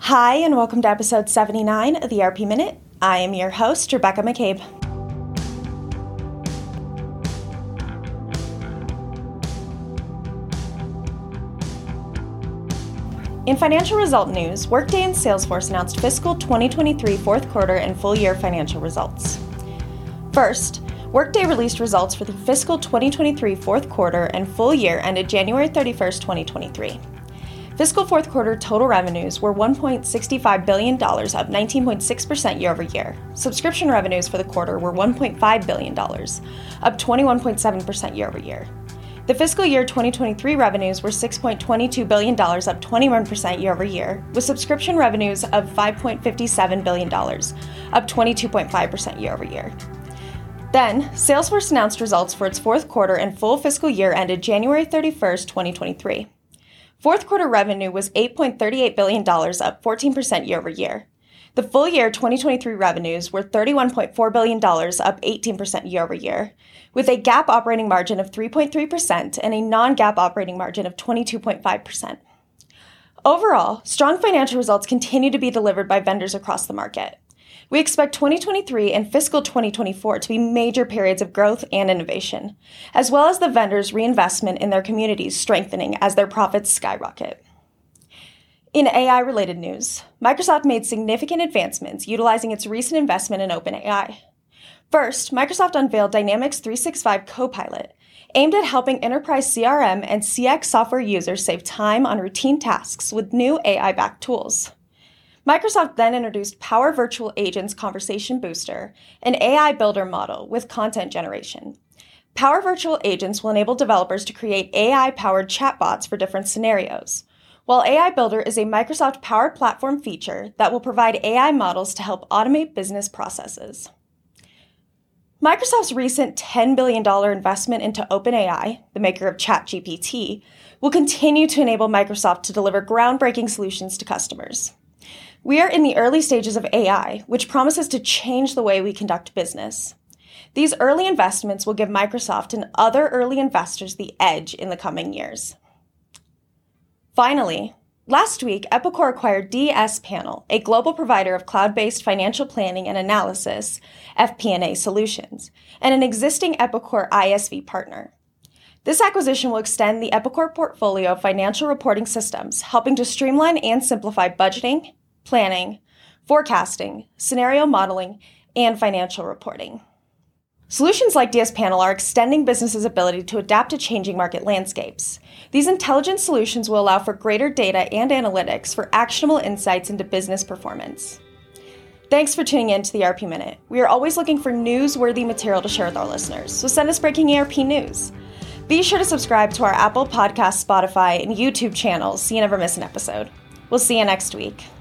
Hi, and welcome to episode 79 of the ERP Minute. I am your host, Rebecca McCabe. In financial result news, Workday and Salesforce announced fiscal 2023 fourth quarter and full year financial results. First, Workday released results for the fiscal 2023 fourth quarter and full year ended January 31st, 2023. Fiscal fourth quarter total revenues were $1.65 billion, up 19.6% year over year. Subscription revenues for the quarter were $1.5 billion, up 21.7% year over year. The fiscal year 2023 revenues were $6.22 billion, up 21% year over year, with subscription revenues of $5.57 billion, up 22.5% year over year. Then, Salesforce announced results for its fourth quarter and full fiscal year ended January 31st, 2023. Fourth quarter revenue was $8.38 billion, up 14% year over year. The full year 2023 revenues were $31.4 billion, up 18% year over year, with a GAAP operating margin of 3.3% and a non-GAAP operating margin of 22.5%. Overall, strong financial results continue to be delivered by vendors across the market. We expect 2023 and fiscal 2024 to be major periods of growth and innovation, as well as the vendors' reinvestment in their communities strengthening as their profits skyrocket. In AI-related news, Microsoft made significant advancements utilizing its recent investment in OpenAI. First, Microsoft unveiled Dynamics 365 Copilot, aimed at helping enterprise CRM and CX software users save time on routine tasks with new AI-backed tools. Microsoft then introduced Power Virtual Agents Conversation Booster, an AI builder model with content generation. Power Virtual Agents will enable developers to create AI-powered chatbots for different scenarios, while AI Builder is a Microsoft Power Platform feature that will provide AI models to help automate business processes. Microsoft's recent $10 billion investment into OpenAI, the maker of ChatGPT, will continue to enable Microsoft to deliver groundbreaking solutions to customers. We are in the early stages of AI, which promises to change the way we conduct business. These early investments will give Microsoft and other early investors the edge in the coming years. Finally, last week, Epicor acquired DS Panel, a global provider of cloud-based financial planning and analysis, FP&A solutions, and an existing Epicor ISV partner. This acquisition will extend the Epicor portfolio of financial reporting systems, helping to streamline and simplify budgeting, planning, forecasting, scenario modeling, and financial reporting. Solutions like DS Panel are extending businesses' ability to adapt to changing market landscapes. These intelligent solutions will allow for greater data and analytics for actionable insights into business performance. Thanks for tuning in to the ERP Minute. We are always looking for newsworthy material to share with our listeners, so send us breaking ERP news. Be sure to subscribe to our Apple Podcasts, Spotify, and YouTube channels so you never miss an episode. We'll see you next week.